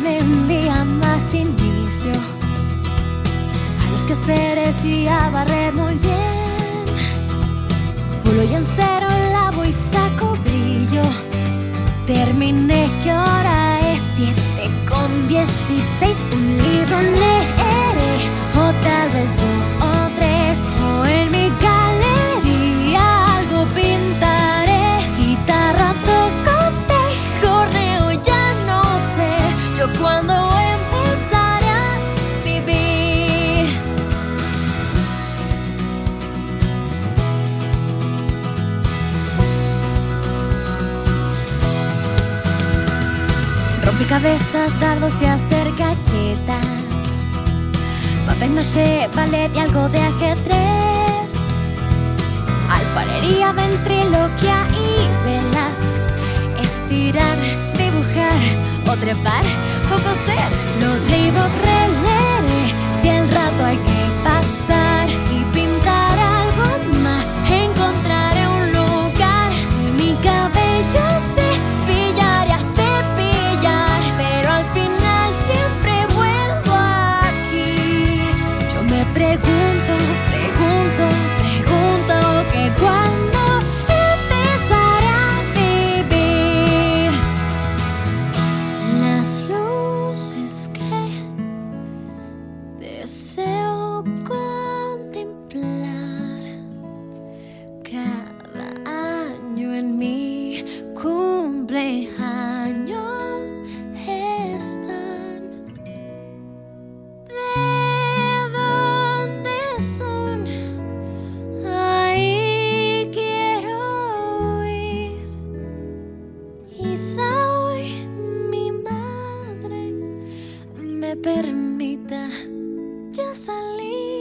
darle un día más inicio a los quehaceres y a barrer muy bien. Pulo y encero, lavo y saco brillo. Terminé, que hora es 7:16. Un libro leeré, o tal vez 2 o 3, o en mi galería algo pintaré. Guitarra toco, tejorneo, ya no sé yo cuándo empezaré a vivir. Rompecabezas, dardos y hacer galletas, papel maché, ballet y algo de ajedrez, alfarería, ventriloquia y velas, estirar, dibujar o trepar o coser. Los libros releeré si el rato hay que pasar, y pintar algo más. Encontraré un lugar y mi cabello cepillar y a cepillar, pero al final siempre vuelvo aquí. Yo me pregunto que cuándo empezaré a vivir. Las luces que deseo contemplar cada año en mi cumpleaños están. ¿De dónde son? Ahí quiero ir. Quizá hoy mi madre me permita ya salir.